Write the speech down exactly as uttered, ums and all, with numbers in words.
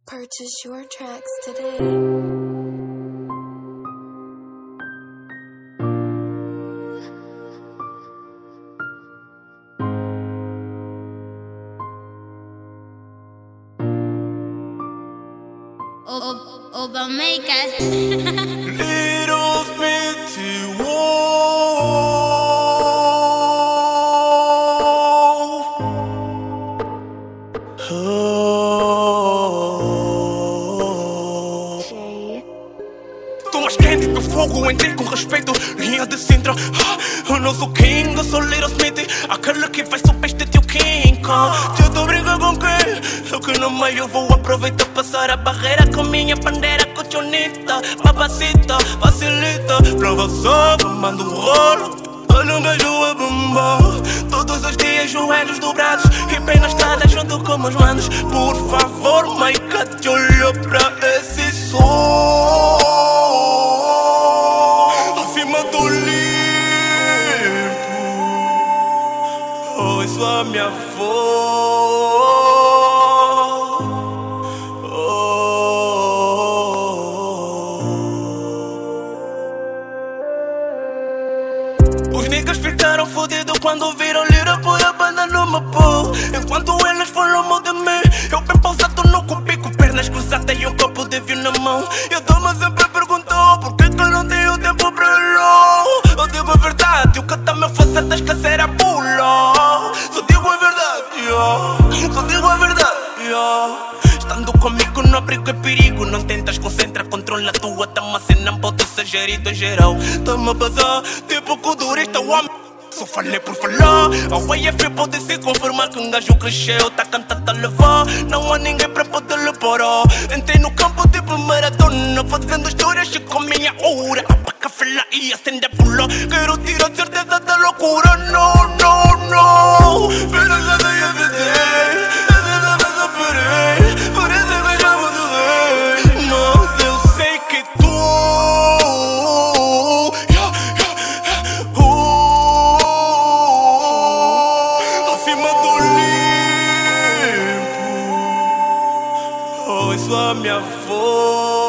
Purchase your tracks today. Obamaica. Little Smithy, whoa. Oh. Tô mais quente que fogo, entrei com respeito. Linha de Sintra, ah, eu não sou king, eu sou Little Smithy. Aquele que vai super este teu king Kong. Eu tô brincando com quem? Eu que no meio vou aproveitar passar a barreira com minha bandeira cochonita. Papacita, facilita, prova só, mando um rolo. Olha um beijo a bomba. Todos os dias joelhos dobrados e pé na estrada junto com meus manos. Por favor, Maica, te olha pra esse som. Acima do limpo, ouço a minha voz. Os niggas ficaram fodidos quando viram Lira por a banda no meu pô. Enquanto eles falam mal de mim, eu bem pausado no cubico, pernas cruzadas e um copo de vinho na mão. Eu tô-me sempre a perguntar por que que eu não tenho tempo pra ele. Eu digo a verdade, o que tá me fazendo esquecer a pula. Só digo a verdade, yeah. Só digo a verdade, yeah. Estando comigo no abrigo é perigo. Não tentas concentrar, controla a tua tama. Se não pode ser gerido em geral. Tá-me a bazar, tipo codurista, o homem. Só falei por falar. A U I F pode se conformar que um gajo cresceu, tá cantando a levar. Não há ninguém pra poder lhe parar. Entrei no campo tipo maratona, fazendo histórias e com minha hora. Apaga a fila e acende a pula. Quero tirar certeza da loucura. No, no, no. Pero já dei a viver. Essa da vez eu parei. Parece que já vou doer. Mas eu sei que tu yeah, yeah, yeah. Uh. Acima do limpo, ouço a minha voz.